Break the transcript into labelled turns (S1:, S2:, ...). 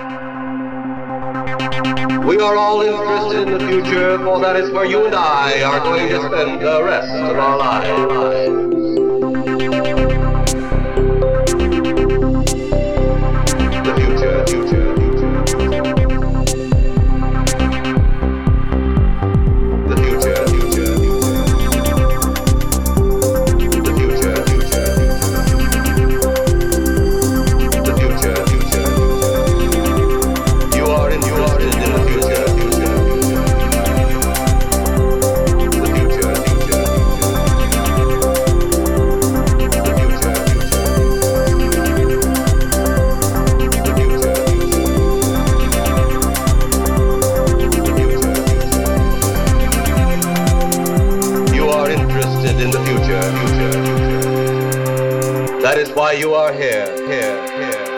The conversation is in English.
S1: We are all interested in the future, for that is where you and I are going to spend the rest of our lives. The future, future, the future, future, the future, future, the future, future. You are interested in the future, future, the future, future, the future, you are interested in the future, future, future. That is why you are here, here, here.